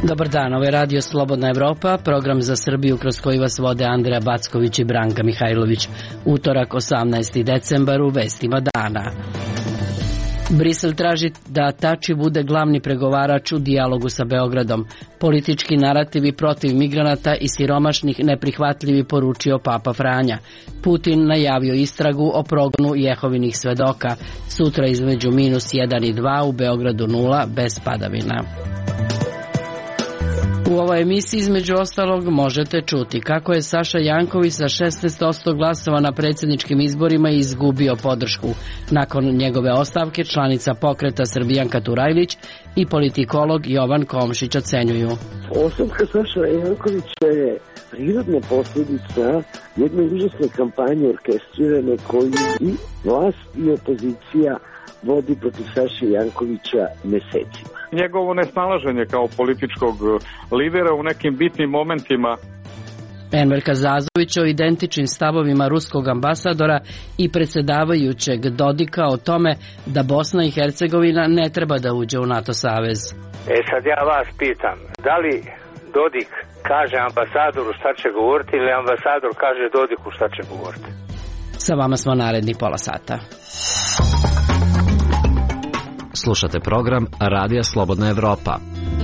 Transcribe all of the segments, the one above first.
Dobar dan, ovo je Radio Slobodna Evropa, program za Srbiju kroz koji vas vode Andreja Backović i Branka Mihajlović. Utorak, 18. decembar, u vestima dana. Brisel traži da Tači bude glavni pregovarač u dijalogu sa Beogradom. Politički narativi protiv migranata i siromašnih neprihvatljivi, poručio Papa Franja. Putin najavio istragu o progonu Jehovinih svedoka. Sutra između -1 i 2, u Beogradu 0, bez padavina. U ovoj emisiji između ostalog možete čuti kako je Saša Janković sa 16% glasova na predsjedničkim izborima izgubio podršku. Nakon njegove ostavke članica pokreta Srbijanka Turajlić i politikolog Jovan Komšić ocenjuju. Ostavka Saša Jankovića je prirodna posljedica jedne užasne kampanje orkestrirane koju i vlast i opozicija vodi protiv Saše Jankovića mesecima. Njegovo nesnalaženje kao političkog lidera u nekim bitnim momentima. Enver Kazazović o identičnim stavovima ruskog ambasadora i predsjedavajućeg Dodika o tome da Bosna i Hercegovina ne treba da uđe u NATO savez. Sad ja vas pitam, da li Dodik kaže ambasadoru šta će govoriti ili ambasador kaže Dodiku šta će govoriti? Sa vama smo naredni pola sata. Slušate program Radija Slobodna Evropa.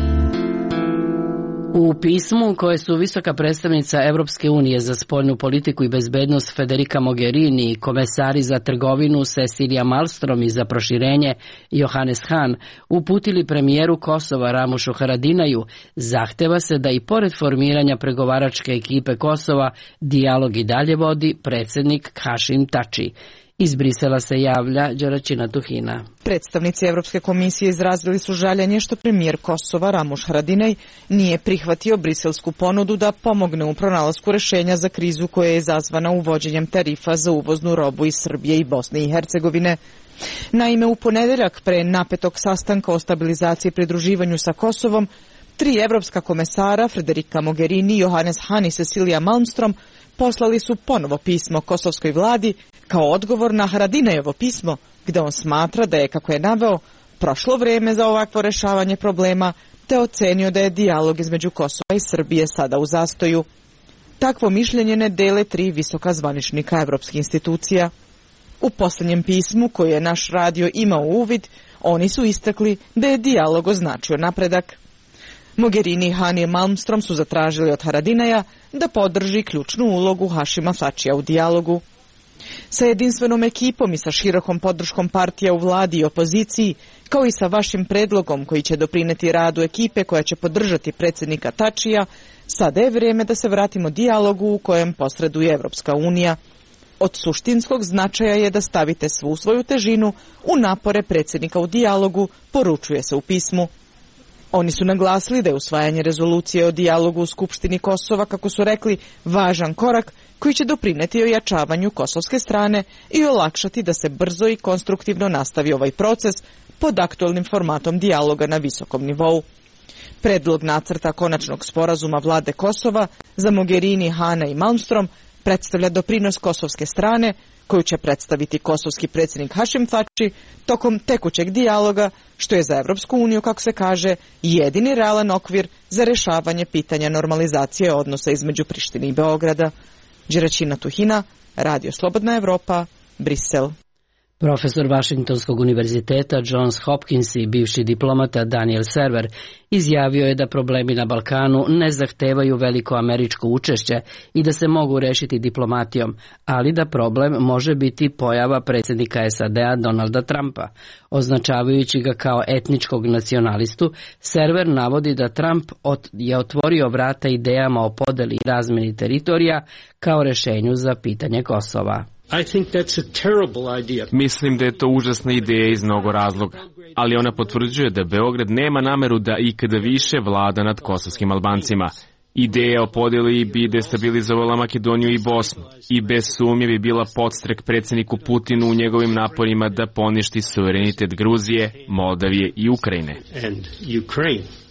U pismu koje su visoka predstavnica Evropske unije za spoljnu politiku i bezbednost Federica Mogherini i komesari za trgovinu Cecilia Malmström i za proširenje Johannes Hahn uputili premijeru Kosova Ramušu Haradinaju, zahteva se da i pored formiranja pregovaračke ekipe Kosova dijalog i dalje vodi predsjednik Hašim Tači. Iz Brisela se javlja Đuraćina Tuhina. Predstavnici Evropske komisije izrazili su žaljenje što premijer Kosova Ramuš Haradinaj nije prihvatio briselsku ponudu da pomogne u pronalasku rešenja za krizu koja je izazvana uvođenjem tarifa za uvoznu robu iz Srbije i Bosne i Hercegovine. Naime, u ponedeljak pre napetog sastanka o stabilizaciji i pridruživanju sa Kosovom, 3 evropska komesara, Federica Mogherini, Johannes Hahn i Cecilia Malmström, poslali su ponovo pismo kosovskoj vladi kao odgovor na Haradinajevo pismo, gde on smatra da je, kako je naveo, prošlo vreme za ovakvo rešavanje problema, te ocenio da je dijalog između Kosova i Srbije sada u zastoju. Takvo mišljenje ne dele 3 visoka zvaničnika evropskih institucija. U posljednjem pismu, koje je naš radio imao uvid, oni su istakli da je dijalog označio napredak. Mogherini, Hahn i Malmström su zatražili od Haradinaja da podrži ključnu ulogu Hašima Tačija u dijalogu. Sa jedinstvenom ekipom i sa širokom podrškom partija u vladi i opoziciji, kao i sa vašim predlogom koji će doprineti radu ekipe koja će podržati predsjednika Tačija, sada je vrijeme da se vratimo dijalogu u kojem posreduje Evropska unija. Od suštinskog značaja je da stavite svu svoju težinu u napore predsjednika u dijalogu, poručuje se u pismu. Oni su naglasili da je usvajanje rezolucije o dijalogu u Skupštini Kosova, kako su rekli, važan korak koji će doprineti ojačavanju kosovske strane i olakšati da se brzo i konstruktivno nastavi ovaj proces pod aktualnim formatom dijaloga na visokom nivou. Predlog nacrta konačnog sporazuma vlade Kosova za Mogherini, Hahna i Malmström predstavlja doprinos kosovske strane koju će predstaviti kosovski predsjednik Hašim Tači tokom tekućeg dijaloga, što je za Evropsku uniju, kako se kaže, jedini realan okvir za rešavanje pitanja normalizacije odnosa između Prištine i Beograda. Đuraćina Tuhina, Radio Slobodna Evropa, Brisel. Profesor Vašingtonskog univerziteta Johns Hopkins i bivši diplomata Daniel Server izjavio je da problemi na Balkanu ne zahtevaju veliko američko učešće i da se mogu rešiti diplomatijom, ali da problem može biti pojava predsjednika SAD-a Donalda Trumpa. Označavajući ga kao etničkog nacionalistu, Server navodi da Trump je otvorio vrata idejama o podeli i razmeni teritorija kao rešenju za pitanje Kosova. Mislim da je to užasna ideja iz mnogo razloga, ali ona potvrđuje da Beograd nema nameru da ikada više vlada nad kosovskim Albancima. Ideja o podjeli bi destabilizovala Makedoniju i Bosnu i bez sumnje bi bila podstrek predsjedniku Putinu u njegovim naporima da poništi suverenitet Gruzije, Moldavije i Ukrajine.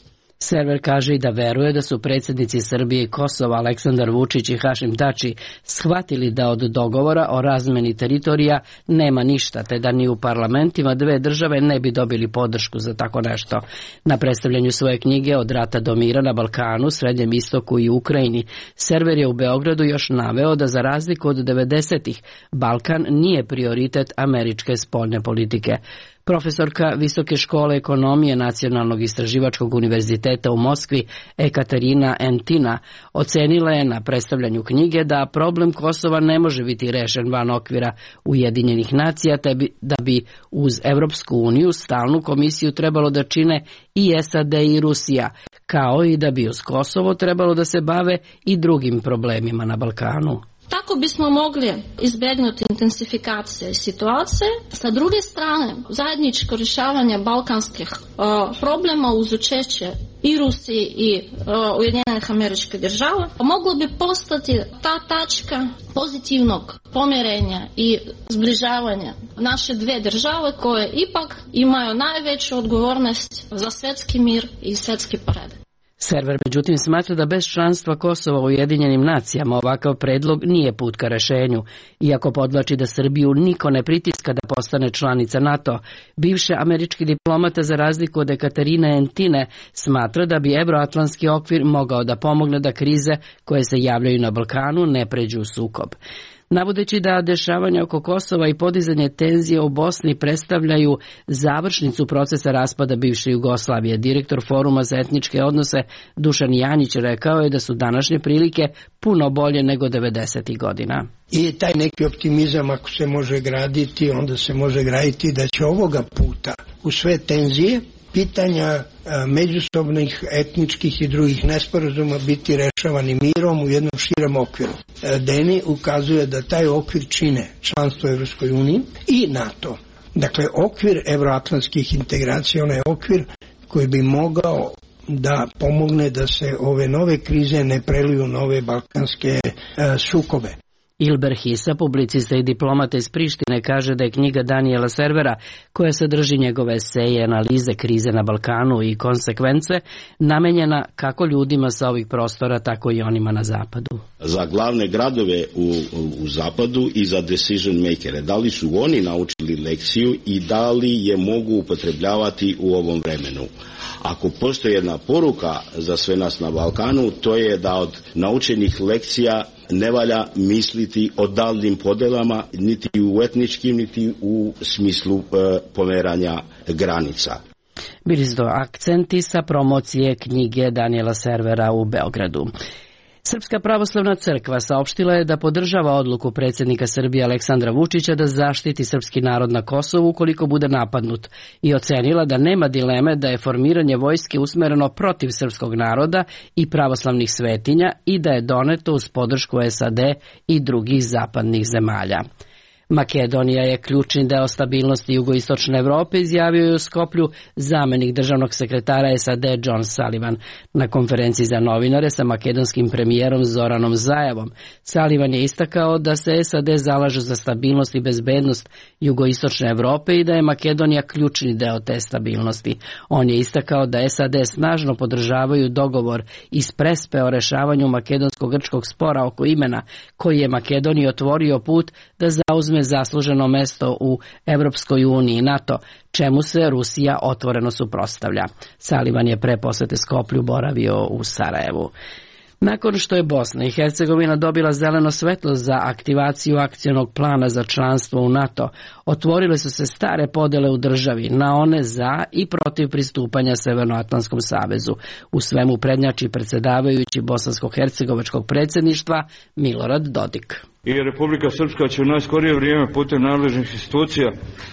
Server kaže i da veruje da su predsjednici Srbije i Kosova Aleksandar Vučić i Hašim Tači shvatili da od dogovora o razmeni teritorija nema ništa, te da ni u parlamentima dve države ne bi dobili podršku za tako nešto. Na predstavljanju svoje knjige Od rata do mira na Balkanu, Srednjem istoku i Ukrajini, Server je u Beogradu još naveo da za razliku od 90-ih Balkan nije prioritet američke spoljne politike. Profesorka Visoke škole ekonomije Nacionalnog istraživačkog univerziteta u Moskvi Ekaterina Entina ocenila je na predstavljanju knjige da problem Kosova ne može biti rešen van okvira Ujedinjenih nacija, te da bi uz Evropsku uniju stalnu komisiju trebalo da čine i SAD i Rusija, kao i da bi uz Kosovo trebalo da se bave i drugim problemima na Balkanu. Tako bismo mogli izbjegnuti intensifikacije situacije. Sa druge strane, zajedničko rješavanje balkanskih problema uz učešće i Rusiji i Ujedinjenih Američkih Država moglo bi postati ta tačka pozitivnog pomirenja i zbližavanja naše dve države koje ipak imaju najveću odgovornost za svjetski mir i svjetski poredak. Server međutim smatra da bez članstva Kosova u Ujedinjenim nacijama ovakav predlog nije put ka rešenju. Iako podvlači da Srbiju niko ne pritiska da postane članica NATO, bivši američki diplomata za razliku od Ekaterine Entine smatra da bi evroatlantski okvir mogao da pomogne da krize koje se javljaju na Balkanu ne pređu u sukob. Navodeći da dešavanja oko Kosova i podizanje tenzije u Bosni predstavljaju završnicu procesa raspada bivše Jugoslavije, direktor Foruma za etničke odnose Dušan Janjić rekao je da su današnje prilike puno bolje nego 90. godina. I taj neki optimizam ako se može graditi, onda se može graditi da će ovoga puta u sve tenzije pitanja međusobnih etničkih i drugih nesporazuma biti rešavani mirom u jednom širem okviru. Deni ukazuje da taj okvir čine članstvo u Evropskoj uniji i NATO. Dakle, okvir evroatlantskih integracija, onaj okvir koji bi mogao da pomogne da se ove nove krize ne preliju u nove balkanske sukobe. Ilber Hisa, publicista i diplomata iz Prištine, kaže da je knjiga Daniela Servera, koja sadrži njegove eseje, analize krize na Balkanu i konsekvence, namenjena kako ljudima sa ovih prostora, tako i onima na zapadu. Za glavne gradove u zapadu i za decision makere, da li su oni naučili lekciju i da li je mogu upotrebljavati u ovom vremenu. Ako postoji jedna poruka za sve nas na Balkanu, to je da od naučenih lekcija ne valja misliti o daljnim podelama, niti u etničkim, niti u smislu pomeranja granica. Bili su to akcenti sa promocije knjige Daniela Servera u Beogradu. Srpska pravoslavna crkva saopštila je da podržava odluku predsjednika Srbije Aleksandra Vučića da zaštiti srpski narod na Kosovu ukoliko bude napadnut i ocenila da nema dileme da je formiranje vojske usmereno protiv srpskog naroda i pravoslavnih svetinja i da je doneto uz podršku SAD i drugih zapadnih zemalja. Makedonija je ključni deo stabilnosti jugoistočne Evrope, izjavio je u Skoplju zamenik državnog sekretara SAD John Sullivan. Na konferenciji za novinare sa makedonskim premijerom Zoranom Zajevom, Sullivan je istakao da se SAD zalaže za stabilnost i bezbednost jugoistočne Evrope i da je Makedonija ključni deo te stabilnosti. On je istakao da SAD snažno podržavaju dogovor iz Prespe o rešavanju makedonsko-grčkog spora oko imena, koji je Makedoniji otvorio put da zauzme zasluženo mesto u Evropskoj uniji i NATO, čemu se Rusija otvoreno suprotstavlja. Sullivan je pre posete Skoplju boravio u Sarajevu. Nakon što je Bosna i Hercegovina dobila zeleno svetlo za aktivaciju akcionog plana za članstvo u NATO, otvorile su se stare podele u državi na one za i protiv pristupanja Severnoatlantskom savezu. U svemu prednjači predsjedavajući bosansko-hercegovačkog predsjedništva Milorad Dodik. I Republika Srpska će u najskorije vrijeme putem nadležnih institucija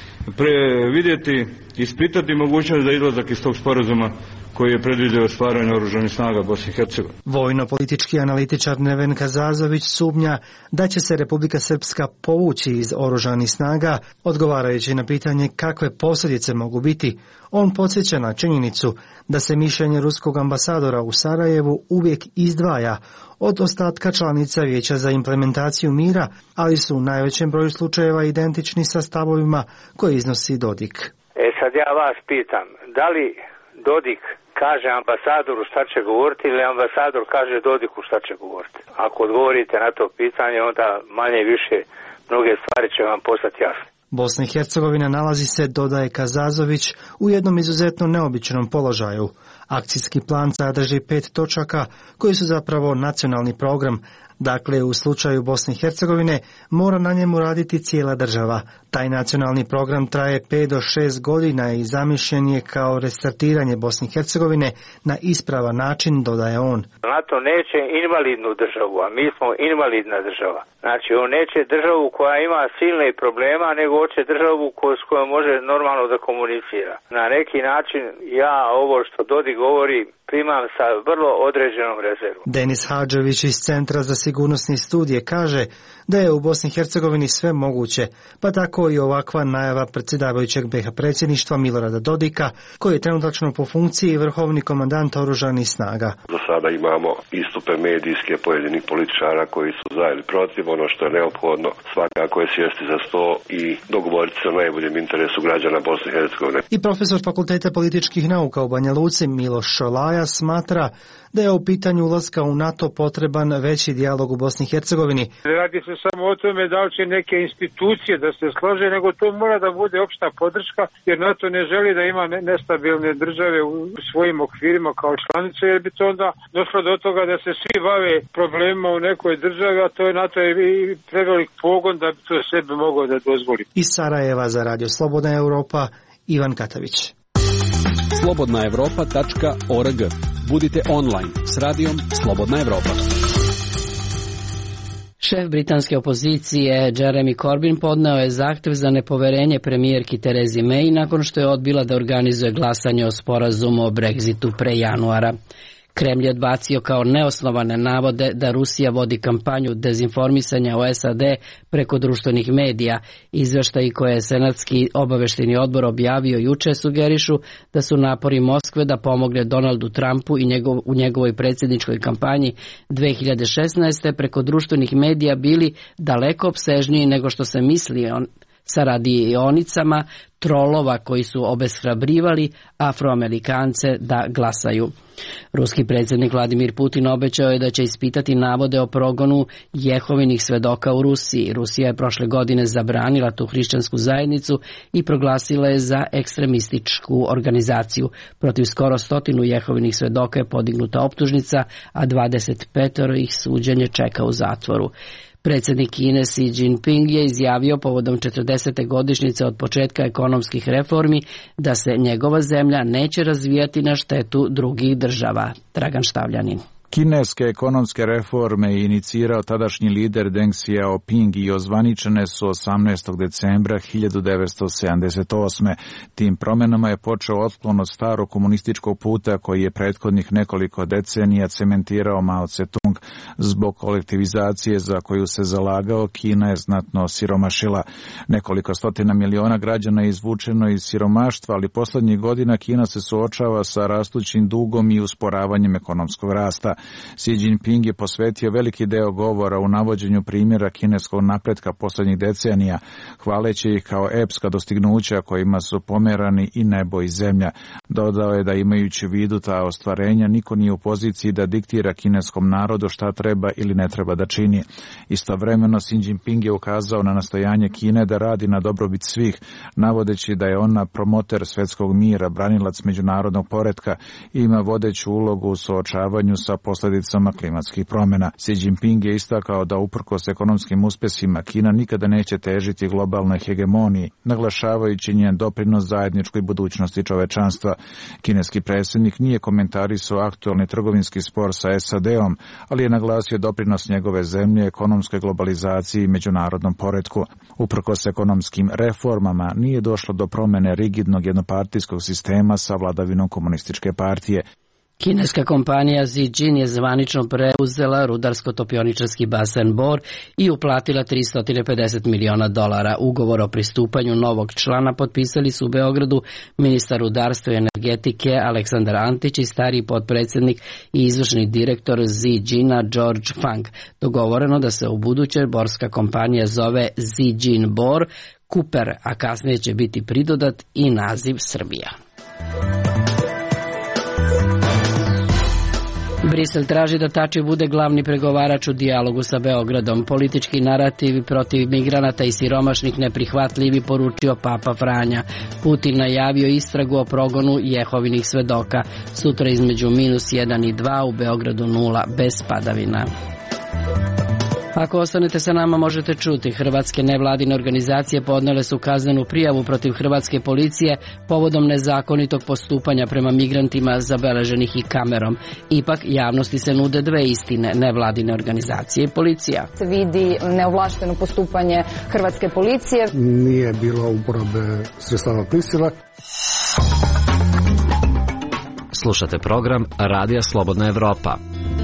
vidjeti, ispitati mogućnost za izlazak iz tog sporazuma koji je predvidio stvaranje oružanih snaga Bosne i Hercegovine. Vojno-politički analitičar Neven Kazazović sumnja da će se Republika Srpska povući iz oružanih snaga, odgovarajući na pitanje kakve posljedice mogu biti. On podsjeća na činjenicu da se mišljenje ruskog ambasadora u Sarajevu uvijek izdvaja od ostatka članica Vijeća za implementaciju mira, ali su u najvećem broju slučajeva identični sa stavovima koje iznosi Dodik. Sad ja vas pitam, da li Dodik kaže ambasadoru šta će govoriti ili ambasador kaže Dodiku šta će govoriti. Ako odgovorite na to pitanje, onda manje više mnoge stvari će vam postati jasne. Bosna i Hercegovina nalazi se, dodaje Kazazović, u jednom izuzetno neobičnom položaju. Akcijski plan sadrži 5 točaka koji su zapravo nacionalni program. Dakle, u slučaju Bosne i Hercegovine mora na njemu raditi cijela država. Taj nacionalni program traje 5 do 6 godina i zamišljen je kao restartiranje Bosne i Hercegovine na ispravan način, dodaje on. NATO neće invalidnu državu, a mi smo invalidna država. Znači, on neće državu koja ima silne problema, nego hoće državu s kojom može normalno da komunicira. Na neki način ja ovo što Dodik govori primam sa vrlo određenom rezervom. Denis Hadžević iz Centra za sigurnosne studije kaže da je u Bosni i Hercegovini sve moguće, pa tako i ovakva najava predsjedavajućeg BiH predsjedništva Milorada Dodika, koji je trenutačno po funkciji vrhovni komandant oružanih snaga. Do sada imamo istupe medijske pojedinih političara koji su za ili protiv. Ono što je neophodno svakako je sjesti za sto i dogovoriti se o najboljem interesu građana Bosne i Hercegovine. I profesor Fakulteta političkih nauka u Banja Luci Miloš Šolaja smatra da je u pitanju ulaska u NATO potreban veći dijalog u Bosni i Hercegovini. Radi se samo o tome da li će neke institucije da se slože, nego to mora da bude opšta podrška, jer NATO ne želi da ima nestabilne države u svojim okvirima kao članice, jer bi to onda došlo do toga da se svi bave problemima u nekoj državi, a to je NATO i prevelik pogon da bi to sebi mogao da dozvoli. Iz Sarajeva za Radio Slobodna Europa, Ivan Katavić. slobodnaevropa.org. Budite online s radijom Slobodna Evropa. Šef britanske opozicije Jeremy Corbyn podneo je zahtjev za nepoverenje premijerki Terezi May nakon što je odbila da organizuje glasanje o sporazumu o Brexitu pre januara. Kremlj je odbacio kao neosnovane navode da Rusija vodi kampanju dezinformisanja o SAD preko društvenih medija. Izveštaji koje je Senatski obaveštajni odbor objavio juče sugerišu da su napori Moskve da pomogne Donaldu Trumpu i u njegovoj predsjedničkoj kampanji 2016. preko društvenih medija bili daleko opsežniji nego što se misli sa radionicama trolova koji su obeshrabrivali Afroamerikance da glasaju. Ruski predsjednik Vladimir Putin obećao je da će ispitati navode o progonu Jehovinih svedoka u Rusiji. Rusija je prošle godine zabranila tu hrišćansku zajednicu i proglasila je za ekstremističku organizaciju. Protiv skoro 100 Jehovinih svedoka je podignuta optužnica, a 25 ih suđenje čeka u zatvoru. Predsjednik Kine Xi Jinping je izjavio povodom 40. godišnjice od početka ekonomskih reformi da se njegova zemlja neće razvijati na štetu drugih država. Dragan Štavljanin. Kineske ekonomske reforme je inicirao tadašnji lider Deng Xiaoping i ozvaničene su 18. decembra 1978. Tim promjenama je počeo otklon od starog komunističkog puta koji je prethodnih nekoliko decenija cementirao Mao Tse-tung. Zbog kolektivizacije za koju se zalagao, Kina je znatno siromašila. Nekoliko stotina miliona građana je izvučeno iz siromaštva, ali poslednjih godina Kina se suočava sa rastućim dugom i usporavanjem ekonomskog rasta. Xi Jinping je posvetio veliki deo govora u navođenju primjera kineskog napretka poslednjih decenija, hvaleći ih kao epska dostignuća kojima su pomerani i nebo i zemlja. Dodao je da imajući u vidu ta ostvarenja, niko nije u poziciji da diktira kineskom narodu šta treba ili ne treba da čini. Istovremeno Xi Jinping je ukazao na nastojanje Kine da radi na dobrobit svih, navodeći da je ona promoter svetskog mira, branilac međunarodnog poretka i ima vodeću ulogu u suočavanju sa posljedicama klimatskih promjena. Xi Jinping je istakao da uprkos ekonomskim uspjesima Kina nikada neće težiti globalnoj hegemoniji, naglašavajući njen doprinos zajedničkoj budućnosti čovečanstva. Kineski predsjednik nije komentarisao aktualni trgovinski spor sa SAD-om, ali je naglasio doprinos njegove zemlje ekonomskoj globalizaciji i međunarodnom poretku. Uprkos ekonomskim reformama nije došlo do promjene rigidnog jednopartijskog sistema sa vladavinom komunističke partije. Kineska kompanija Zijin je zvanično preuzela rudarsko-topioničarski basen Bor i uplatila $350 miliona. Ugovor o pristupanju novog člana potpisali su u Beogradu ministar rudarstva i energetike Aleksandar Antić i stariji potpredsjednik i izvršni direktor Zijina George Fang. Dogovoreno da se u buduće borska kompanija zove Zijin Bor Cooper, a kasnije će biti pridodat i naziv Srbija. Brisel traži da Tači bude glavni pregovarač u dijalogu sa Beogradom. Politički narativi protiv migranata i siromašnih neprihvatljivi, poručio Papa Franja. Putin najavio istragu o progonu Jehovinih svedoka. Sutra između -1 i 2, u Beogradu 0, bez padavina. Ako ostanete sa nama možete čuti, hrvatske nevladine organizacije podnele su kaznenu prijavu protiv hrvatske policije povodom nezakonitog postupanja prema migrantima zabeleženih i kamerom. Ipak javnosti se nude dve istine, nevladine organizacije i policija. Se vidi neovlašteno postupanje hrvatske policije. Nije bilo uporabe sredstava prisile. Slušate program Radija Slobodna Evropa.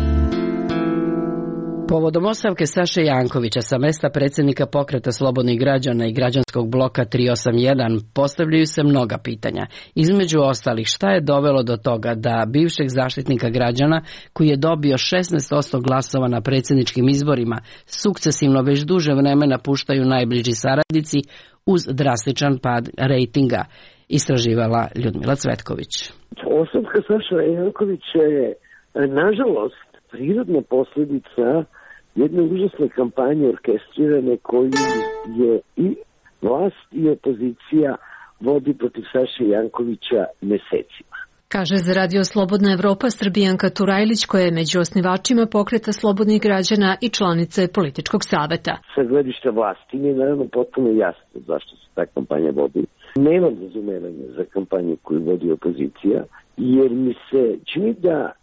Povodom ostavke Saše Jankovića sa mesta predsjednika Pokreta slobodnih građana i građanskog bloka 381 postavljaju se mnoga pitanja. Između ostalih, šta je dovelo do toga da bivšeg zaštitnika građana, koji je dobio 16% glasova na predsjedničkim izborima, sukcesivno već duže vremena puštaju najbliži saradnici uz drastičan pad rejtinga, istraživala Ljudmila Cvetković. Ostavka Saše Jankovića je, nažalost, prirodna posljedica jedne užasne kampanje orkestrirane koju je i vlast i opozicija vodi protiv Saše Jankovića mesecima. Kaže za Radio Slobodna Evropa Srbijanka Turajlić, koja je među osnivačima Pokreta slobodnih građana i članice političkog saveta. Sa gledišta vlasti mi je naravno potpuno jasno zašto se ta kampanja vodi. Nemam razumevanja za kampanju koju vodi opozicija, jer mi se čini da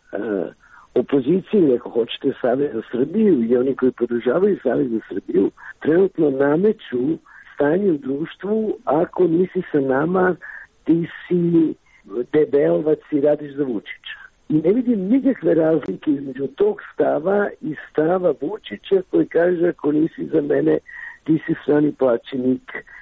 opoziciji, ako hoćete Savez za Srbiju i oni koji podržavaju Savez za Srbiju, trenutno nameću stanje u društvu: ako nisi sa nama, ti si debelovac i radiš za Vučića. I ne vidim nikakve razlike između tog stava i stava Vučića koji kaže: ako nisi za mene, ti si strani plaćenik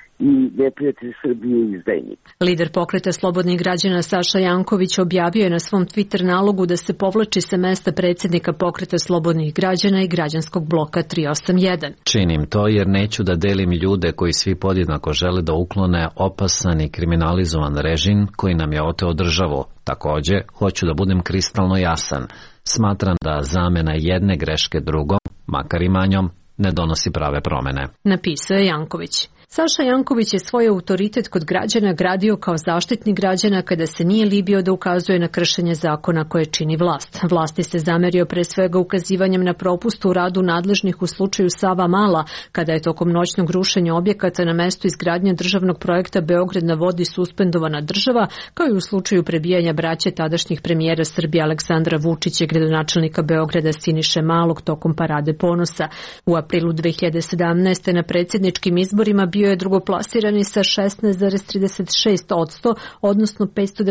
i neprijatelj Srbije i izdajnik. Lider Pokreta slobodnih građana Saša Janković objavio je na svom Twitter nalogu da se povlači sa mesta predsjednika Pokreta slobodnih građana i građanskog bloka 381. Činim to jer neću da delim ljude koji svi podjednako žele da uklone opasan i kriminalizovan režim koji nam je oteo državu. Također, hoću da budem kristalno jasan. Smatram da zamena jedne greške drugom, makar i manjom, ne donosi prave promene. Napisao je Janković. Saša Janković je svoj autoritet kod građana gradio kao zaštitnik građana kada se nije libio da ukazuje na kršenje zakona koje čini vlast. Vlasti se zamerio pre svega ukazivanjem na propust u radu nadležnih u slučaju Sava Mala, kada je tokom noćnog rušenja objekata na mestu izgradnje državnog projekta Beograd na vodi suspendovana država, kao i u slučaju prebijanja braće tadašnjih premijera Srbije Aleksandra Vučića i gradonačelnika Beograda Siniše Malog tokom Parade ponosa. U aprilu 2017. na predsjedničkim izborima bio je drugoplasirani sa 16,36%, odnosno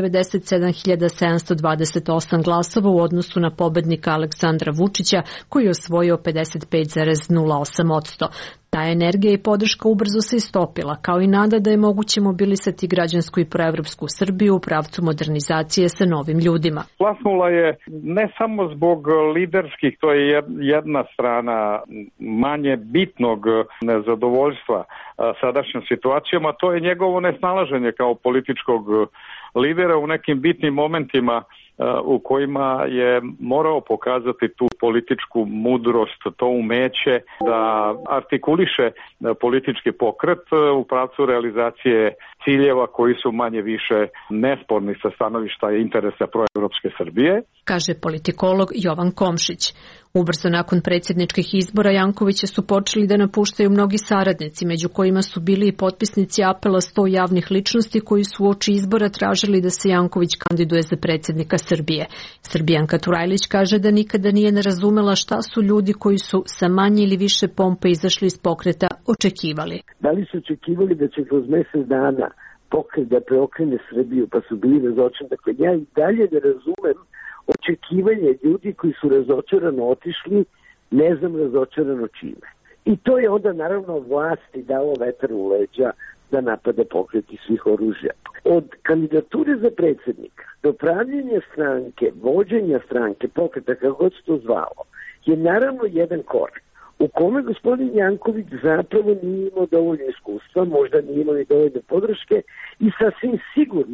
597.728 glasova u odnosu na pobednika Aleksandra Vučića, koji je osvojio 55,08%. Ta energija i podrška ubrzo se istopila, kao i nada da je moguće mobilisati građansku i proevropsku Srbiju u pravcu modernizacije sa novim ljudima. Plasnula je ne samo zbog liderskih, to je jedna strana manje bitnog nezadovoljstva sadašnjom situacijom, a to je njegovo nesnalaženje kao političkog lidera u nekim bitnim momentima u kojima je morao pokazati tu političku mudrost, to umeće da artikuliše politički pokret u pravcu realizacije ciljeva koji su manje više nesporni sa stanovišta interesa proevropske Srbije. Kaže politikolog Jovan Komšić. Ubrzo nakon predsjedničkih izbora Jankovića su počeli da napuštaju mnogi saradnici, među kojima su bili i potpisnici apela 100 javnih ličnosti koji su uoči izbora tražili da se Janković kandiduje za predsjednika Srbije. Srbijanka Turajlić kaže da nikada nije razumela šta su ljudi koji su sa manje ili više pompe izašli iz pokreta očekivali. Da li su očekivali da će kroz mjesec dana pokret da preokrene Srbiju, pa su bili razočarani? Dakle, ja i dalje ne razumem očekivanje ljudi koji su razočarano otišli, ne znam razočarano čime. I to je onda naravno vlasti dalo vetar u leđa da napade pokreti svih oružja. Od kandidature za predsjednika do pravljenja stranke, vođenja stranke, pokreta, kako god se to zvalo, je naravno jedan korak u kome gospodin Janković zapravo nije imao dovoljno iskustva, možda nije imao i dovoljno podrške i sasvim sigurno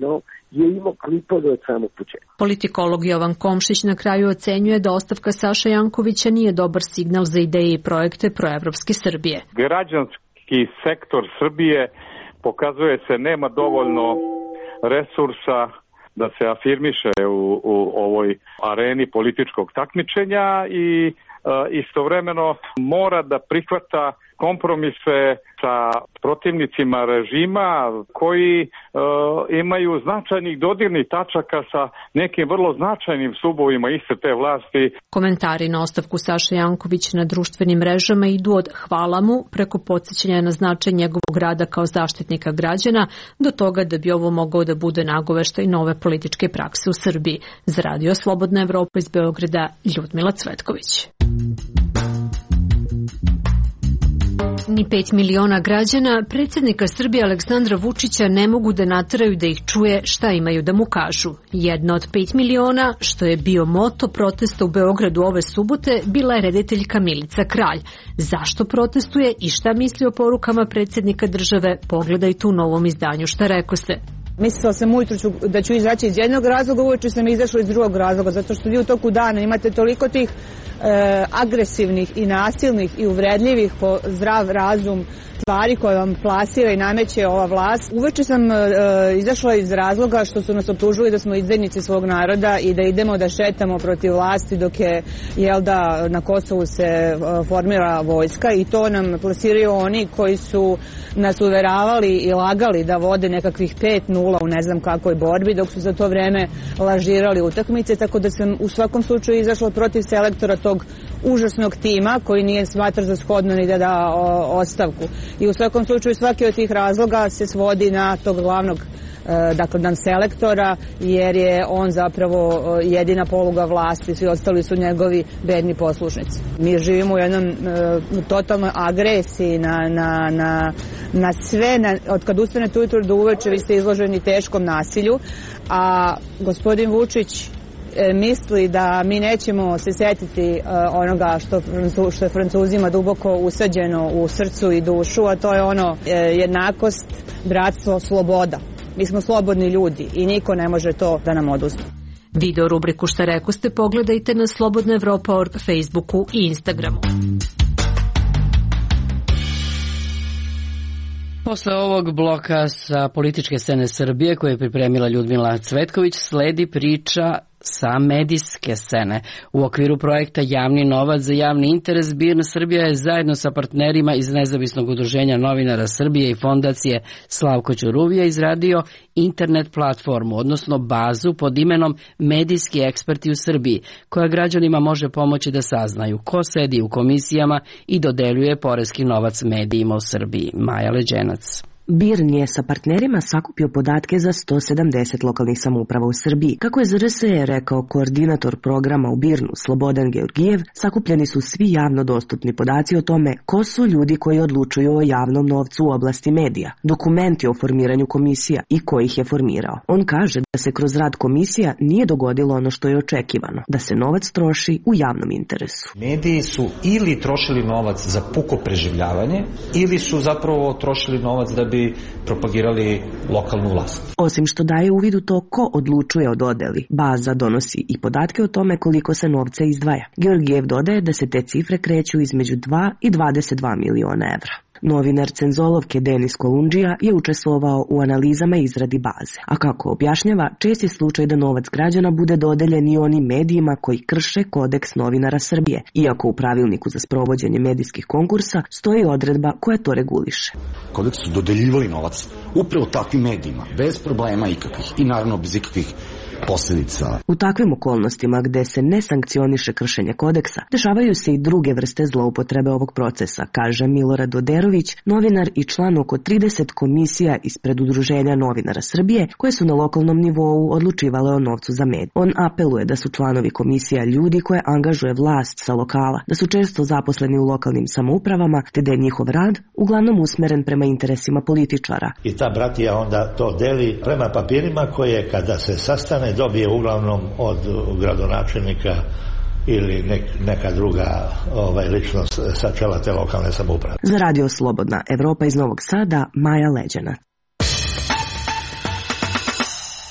je imao klipove od samog početka. Politikolog Jovan Komšić na kraju ocenjuje da ostavka Saše Jankovića nije dobar signal za ideje i projekte proevropske Srbije. Građanski sektor Srbije pokazuje se nema dovoljno resursa da se afirmiše u ovoj areni političkog takmičenja i istovremeno mora da prihvata kompromise sa protivnicima režima koji imaju značajnih dodirnih tačaka sa nekim vrlo značajnim stubovima iste te vlasti. Komentari na ostavku Saše Jankovića na društvenim mrežama idu od hvala mu preko podsjećanja na značaj njegovog rada kao zaštitnika građana do toga da bi ovo mogao da bude nagoveštaj nove političke prakse u Srbiji. Za Radio Slobodna Evropa iz Beograda, Ljudmila Cvetković. Ni 5 miliona građana predsjednika Srbije Aleksandra Vučića ne mogu da nateraju da ih čuje šta imaju da mu kažu. Jedna od 5 miliona, što je bio moto protesta u Beogradu ove subote, bila je rediteljka Milica Kralj. Zašto protestuje i šta misli o porukama predsjednika države, pogledajte u novom izdanju Šta rekoste. Mislila sam ujutru da ću izaći iz jednog razloga, uveče sam izašla iz drugog razloga, zato što vi u toku dana imate toliko tih agresivnih i nasilnih i uvredljivih po zdrav razum stvari koje vam plasira i nameće ova vlast. Uveče sam izašla iz razloga što su nas optužili da smo izdajnici svog naroda i da idemo da šetamo protiv vlasti dok je na Kosovu se formira vojska i to nam plasiraju oni koji su nas uveravali i lagali da vode nekakvih 5-0 u ne znam kakvoj borbi dok su za to vreme lažirali utakmice, tako da sam u svakom slučaju izašla protiv selektora tog užasnog tima koji nije smatrao za shodno ni da da ostavku. I u svakom slučaju svaki od tih razloga se svodi na tog glavnog dan selektora, jer je on zapravo jedina poluga vlasti, svi ostali su njegovi bedni poslušnici. Mi živimo u jednom totalnoj agresiji na sve, od kad ustanete ujutro do uveče vi ste izloženi teškom nasilju, a gospodin Vučić misli da mi nećemo se setiti onoga što je Francuzima duboko usađeno u srcu i dušu, a to je jednakost, bratstvo, sloboda. Mi smo slobodni ljudi i niko ne može to da nam oduzme. Video rubriku Šta rekoste pogledajte na Slobodna Evropa.org, Facebooku i Instagramu. Posle ovog bloka sa političke scene Srbije koje je pripremila Ljudmila Cvetković sledi priča sa medijske scene. U okviru projekta Javni novac za javni interes BIRN Srbija je zajedno sa partnerima iz Nezavisnog udruženja novinara Srbije i fondacije Slavko Ćuruvija izradio internet platformu, odnosno bazu pod imenom Medijski eksperti u Srbiji, koja građanima može pomoći da saznaju ko sedi u komisijama i dodeljuje poreski novac medijima u Srbiji. Maja Leđenac. BIRN je sa partnerima sakupio podatke za 170 lokalnih samouprava u Srbiji. Kako je za RSE rekao koordinator programa u BIRN-u Slobodan Georgijev, sakupljeni su svi javno dostupni podaci o tome ko su ljudi koji odlučuju o javnom novcu u oblasti medija, dokumenti o formiranju komisija i ko ih je formirao. On kaže da se kroz rad komisija nije dogodilo ono što je očekivano, da se novac troši u javnom interesu. Mediji su ili trošili novac za puko preživljavanje ili su zapravo trošili novac da bi propagirali lokalnu vlast. Osim što daje uvid u to ko odlučuje o dodeli, baza donosi i podatke o tome koliko se novca izdvaja. Georgijev dodaje da se te cifre kreću između 2 i 22 miliona evra. Novinar Cenzolovke Denis Kolundžija je učestvovao u analizama i izradi baze. A kako objašnjava, čest je slučaj da novac građana bude dodeljen i onim medijima koji krše kodeks novinara Srbije, iako u pravilniku za sprovođenje medijskih konkursa stoji odredba koja to reguliše. Kodeks su dodeljivali novac upravo takvim medijima, bez problema ikakvih i naravno bez ikakvih posljedica. U takvim okolnostima gde se ne sankcioniše kršenje kodeksa, dešavaju se i druge vrste zloupotrebe ovog procesa, kaže Milorad Oderović, novinar i član oko 30 komisija ispred Udruženja novinara Srbije, koje su na lokalnom nivou odlučivale o novcu za medije. On apeluje da su članovi komisija ljudi koje angažuje vlast sa lokala, da su često zaposleni u lokalnim samoupravama, te da je njihov rad uglavnom usmeren prema interesima političara. I ta bratija onda to deli prema papirima koje kada se sastane dobije uglavnom od gradonačelnika ili neka druga ličnost sa čela te lokalne samouprave. Za Radio Slobodna Evropa iz Novog Sada, Maja Leđenac.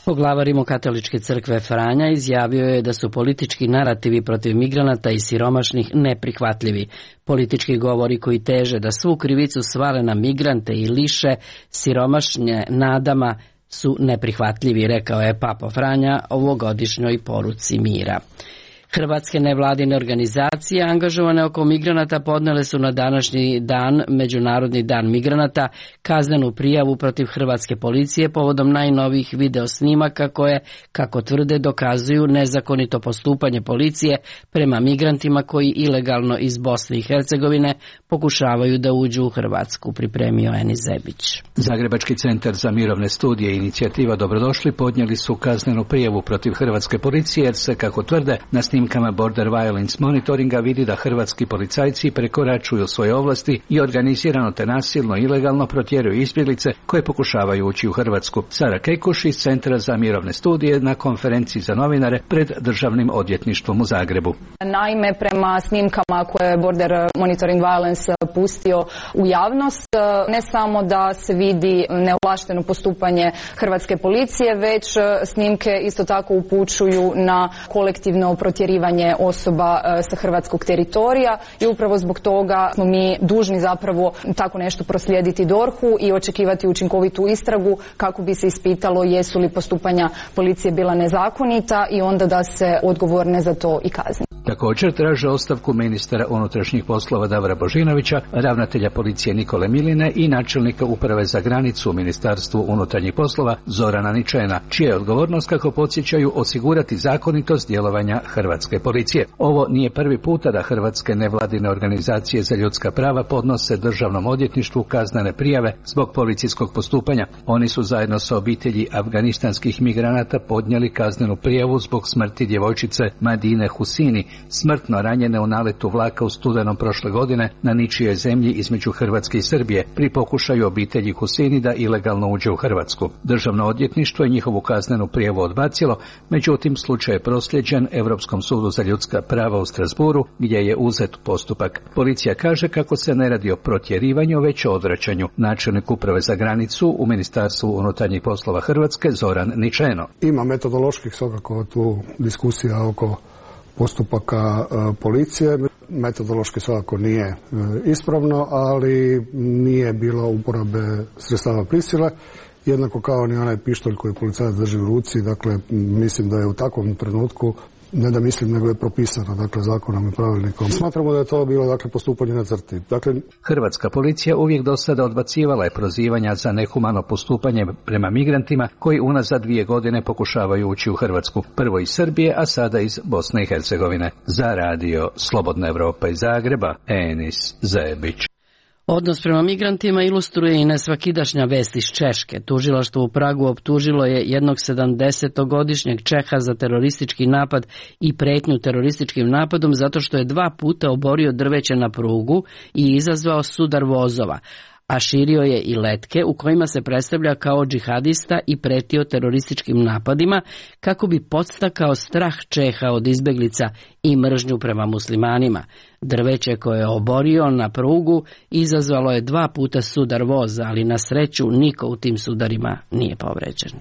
Poglavar Rimokatoličke crkve Franja izjavio je da su politički narativi protiv migranata i siromašnih neprihvatljivi. Politički govori koji teže da svu krivicu svale na migrante i liše siromašnje nadama su neprihvatljivi, rekao je Papa Franja ovogodišnjoj poruci mira. Hrvatske nevladine organizacije angažovane oko migranata podnele su na današnji dan, Međunarodni dan migranata, kaznenu prijavu protiv hrvatske policije povodom najnovijih video snimaka koje, kako tvrde, dokazuju nezakonito postupanje policije prema migrantima koji ilegalno iz Bosne i Hercegovine pokušavaju da uđu u Hrvatsku, pripremio Enis Zebić. Zagrebački centar za mirovne studije i inicijativa Dobrodošli podnijeli su kaznenu prijavu protiv hrvatske policije jer se, kako tvrde, na snimkama Border Violence Monitoringa vidi da hrvatski policajci prekoračuju svoje ovlasti i organizirano te nasilno i ilegalno protjeruju izbjeglice koje pokušavaju ući u Hrvatsku. Sara Kekuš iz Centra za mirovne studije na konferenciji za novinare pred Državnim odvjetništvom u Zagrebu. Naime, prema snimkama koje je Border Monitoring Violence pustio u javnost, ne samo da se vidi neovlašteno postupanje hrvatske policije, već snimke isto tako upućuju na kolektivno protjerivanje osoba sa hrvatskog teritorija i upravo zbog toga smo mi dužni zapravo tako nešto proslijediti DORH-u i očekivati učinkovitu istragu kako bi se ispitalo jesu li postupanja policije bila nezakonita i onda da se odgovorne za to i kazni. Također traže ostavku ministra unutrašnjih poslova Davora Božinovića, ravnatelja policije Nikole Miline i načelnika uprave za granicu u Ministarstvu unutarnjih poslova Zorana Ničena, čija je odgovornost, kako podsjećaju, osigurati zakonitost djelovanja hrvatske policije. Ovo nije prvi puta da hrvatske nevladine organizacije za ljudska prava podnose Državnom odvjetništvu kaznene prijave zbog policijskog postupanja. Oni su zajedno sa obitelji afganistanskih migranata podnijeli kaznenu prijavu zbog smrti djevojčice Madine Husini, smrtno ranjene u naletu vlaka u studenom prošle godine na ničijoj zemlji između Hrvatske i Srbije pri pokušaju obitelji Husini da ilegalno uđe u Hrvatsku. Državno odvjetništvo je njihovu kaznenu prijavu odbacilo, međutim slučaj je proslijeđen Europskom sudu za ljudska prava u Strasburu gdje je uzet postupak. Policija kaže kako se ne radi o protjerivanju, već o odvraćanju. Načelnik uprave za granicu u Ministarstvu unutarnjih poslova Hrvatske Zoran Ničeno. Ima metodoloških svakako tu diskusija oko postupaka policije. Metodološki svakako nije ispravno, ali nije bilo uporabe sredstava prisile, jednako kao ni onaj pištolj koji policajac drži u ruci. Dakle, mislim da je u takvom trenutku, ne da mislim, nego je propisano, dakle, zakonom i pravilnikom. Smatramo da je to bilo, dakle, postupanje na crti. Dakle, hrvatska policija uvijek do sada odbacivala je prozivanja za nehumano postupanje prema migrantima koji unazad 2 godine pokušavaju ući u Hrvatsku. Prvo iz Srbije, a sada iz Bosne i Hercegovine. Za radio Slobodna Evropa iz Zagreba, Enis Zebić. Odnos prema migrantima ilustruje i nesvakidašnja vest iz Češke. Tužilaštvo u Pragu optužilo je jednog 70-godišnjeg Čeha za teroristički napad i pretnju terorističkim napadom zato što je 2 puta oborio drveće na prugu i izazvao sudar vozova, a širio je i letke u kojima se predstavlja kao džihadista i pretio terorističkim napadima kako bi podstakao strah Čeha od izbeglica i mržnju prema muslimanima. Drveće koje je oborio na prugu izazvalo je 2 puta sudar voza, ali na sreću niko u tim sudarima nije povređen.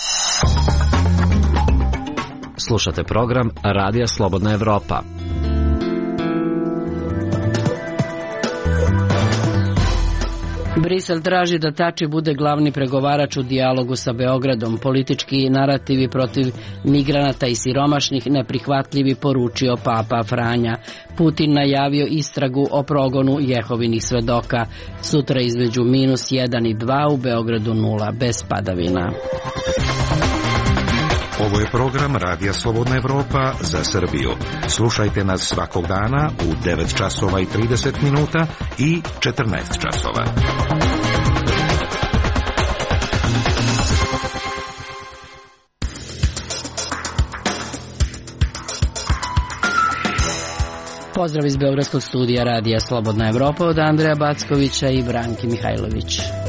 Slušate program Radija Slobodna Evropa. Brisel traži da Tači bude glavni pregovarač u dijalogu sa Beogradom. Politički narativi protiv migranata i siromašnih neprihvatljivi, poručio Papa Franja. Putin najavio istragu o progonu Jehovinih svedoka. Sutra između -1 i 2, u Beogradu 0, bez padavina. Ovo je program Radija Slobodna Evropa za Srbiju. Slušajte nas svakog dana u 9 časova i 30 minuta i 14 časova. Pozdrav iz Beogradskog studija Radija Slobodna Evropa od Andreja Backovića i Branki Mihajlović.